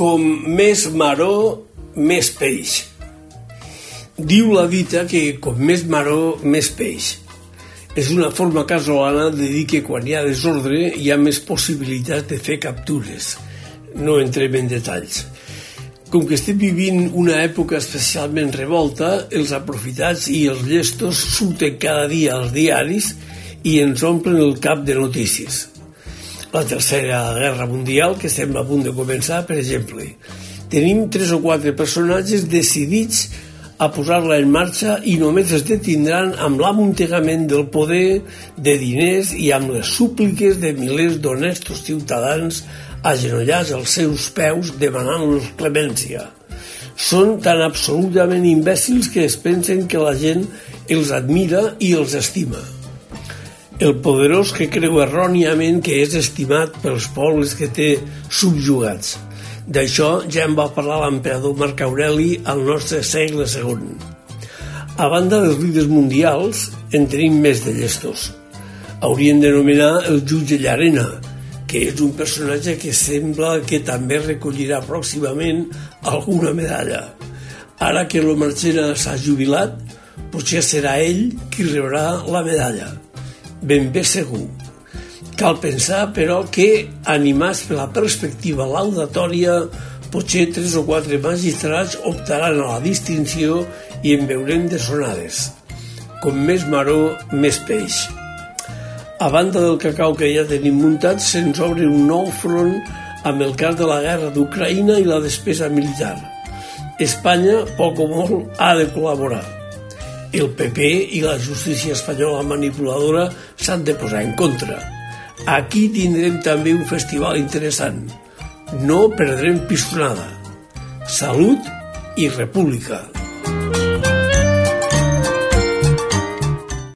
Com més maror, més peix. Diu la dita que com més maror, més peix. És una forma casolana de dir que quan hi ha desordre hi ha més possibilitats de fer captures. No entrem en detalls. Com que estem vivint una època especialment revolta, els aprofitats i els llestos surten cada dia als diaris i ens omplen el cap de notícies. La Tercera Guerra Mundial, que estem a punt de començar, per exemple. Tenim 3 o 4 personatges decidits a posar-la en marxa i només es detindran amb l'amuntegament del poder, de diners i amb les súpliques de milers d'honestos ciutadans agenollats als seus peus demanant-los clemència. Són tan absolutament imbècils que es pensen que la gent els admira i els estima. El poderós que creu erròniament que és estimat pels pobles que té subjugats. D'això ja en va parlar l'emperador Marc Aureli al nostre segle II. A banda dels líders mundials, en tenim més de llestos. Hauríem d'anomenar el jutge Llarena, que és un personatge que sembla que també recollirà pròximament alguna medalla. Ara que el Marchena s'ha jubilat, potser serà ell qui rebrà la medalla. Ben bé segur. Cal pensar, però, que, animats per la perspectiva laudatòria, potser 3 o 4 magistrats optaran a la distinció i en veurem deshonades. Com més maror, més peix. A banda del cacau que ja tenim muntat, se'ns obre un nou front amb el cas de la guerra d'Ucraïna i la despesa militar. Espanya, poc o molt, ha de col·laborar. El PP i la justícia espanyola manipuladora s'han de posar en contra. Aquí tindrem també un festival interessant. No perdrem pistonada. Salut i república.